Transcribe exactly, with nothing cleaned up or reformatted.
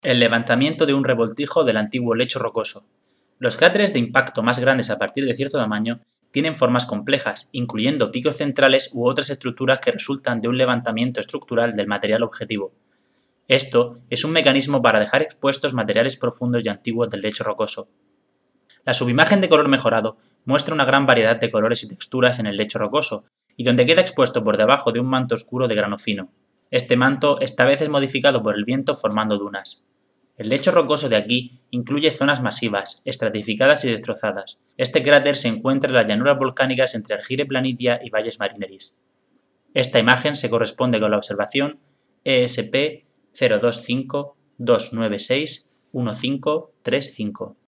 El levantamiento de un revoltijo del antiguo lecho rocoso. Los cráteres de impacto más grandes a partir de cierto tamaño tienen formas complejas, incluyendo picos centrales u otras estructuras que resultan de un levantamiento estructural del material objetivo. Esto es un mecanismo para dejar expuestos materiales profundos y antiguos del lecho rocoso. La subimagen de color mejorado muestra una gran variedad de colores y texturas en el lecho rocoso, y donde queda expuesto por debajo de un manto oscuro de grano fino. Este manto está a veces modificado por el viento formando dunas. El lecho rocoso de aquí incluye zonas masivas, estratificadas y destrozadas. Este cráter se encuentra en las llanuras volcánicas entre Argyre Planitia y Valles Marineris. Esta imagen se corresponde con la observación E S P cero dos cinco dos nueve seis uno cinco tres cinco.